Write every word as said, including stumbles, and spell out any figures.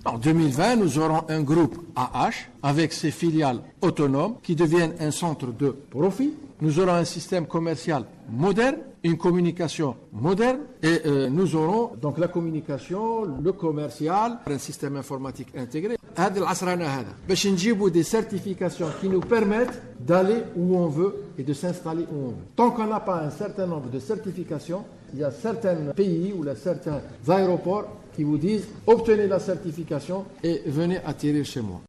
En deux mille vingt, nous aurons un groupe A H avec ses filiales autonomes qui deviennent un centre de profit. Nous aurons un système commercial moderne, une communication moderne et euh, nous aurons donc la communication, le commercial, un système informatique intégré. هذا العصرنا هذا باش نجيبوا des certifications qui nous permettent d'aller où on veut et de s'installer où on veut. Tant qu'on n'a pas un certain nombre de certifications, il y a certains pays ou certains aéroports qui vous disent obtenez la certification et venez atterrir chez moi.